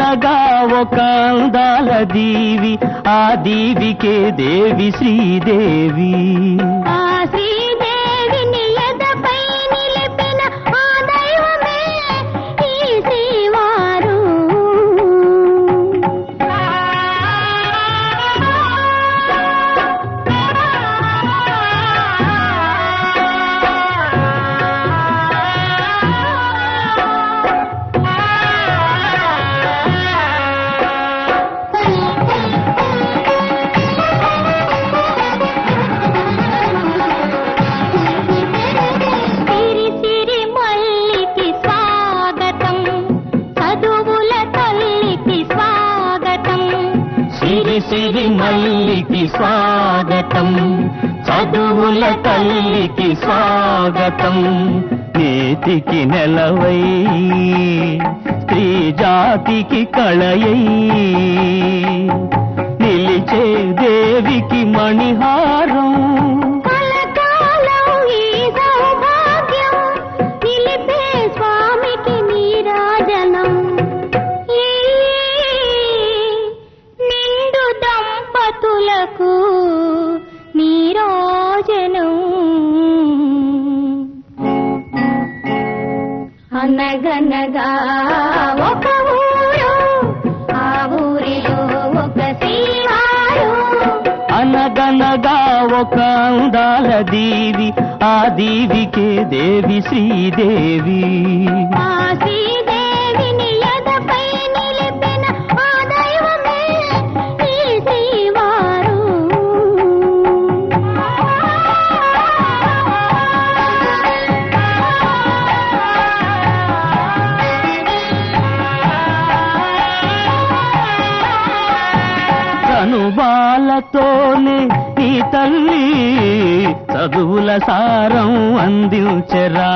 అనగనగా ఒక అందాల దీవి, ఆ దీవికే దేవి శ్రీదేవి. ఆ శ్రీదేవిని ఎదపై నిలిపిన ఆ దైవమే ఈ శ్రీవారు. సిరి మల్లికి స్వాగతం, చదువుల తల్లికి స్వాగతం. నీతికి నెలవై స్త్రీ జాతికి కళయై నిలిచే దేవికి మణిహారం. నీరాజనం అనగనగా ఒక ఊరు, ఆ ఊరిలో ఒక శ్రీవారు. అనగనగా ఒక అందాల దీవి, ఆ దీవికే దేవి శ్రీదేవి. ఆ శ్రీదేవిని ఎదపై నిలిపిన ఆ దైవమే ఈ శ్రీవారు. అనుబాలతోనే నీ తల్లి చదువుల సారం అందించరా.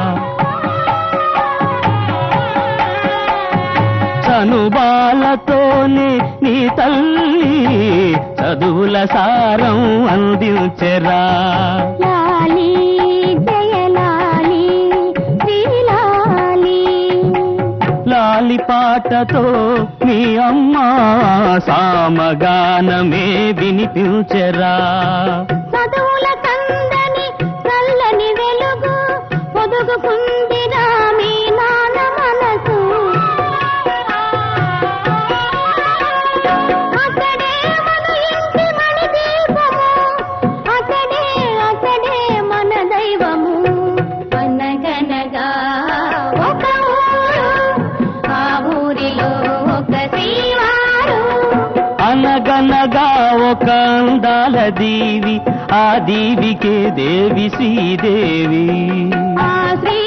చనుబాలతోనే నీ తల్లి చదువుల సారం అందించరా. లాలి జయలాలి శ్రీలాలి, లాలి పాటతో మీ అమ్మ సామగానమే వినిపించరా. చదువుల కందని చల్లని వెలుగు పొదుగుకుందిరా మీ నాన్న మనసు. అక్కడే మన ఇంటి మణి దీపము, అక్కడే మన దైవము. అనగనగా ఒక ఊరు, ఆ ఊరిలో ఒక శ్రీవారు. అనగనగా ఒక అందాల దీవి, ఆ దీవికే దేవి శ్రీదేవి. ఆ శ్రీ